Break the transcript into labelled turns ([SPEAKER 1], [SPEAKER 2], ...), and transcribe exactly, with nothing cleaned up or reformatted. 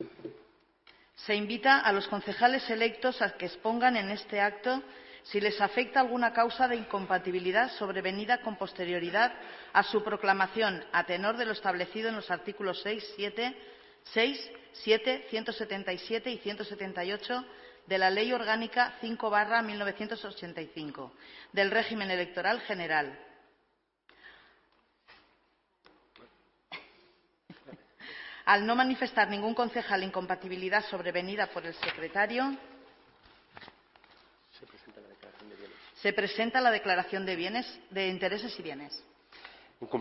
[SPEAKER 1] Se invita a los concejales electos a que expongan en este acto si les afecta alguna causa de incompatibilidad sobrevenida con posterioridad a su proclamación, a tenor de lo establecido en los artículos seis, siete, seis, siete, ciento setenta y siete y ciento setenta y ocho de la Ley Orgánica cinco barra mil novecientos ochenta y cinco del régimen electoral general. Al no manifestar ningún concejal incompatibilidad sobrevenida por el secretario, se presenta la declaración de bienes, se presenta la declaración de bienes, de intereses y bienes.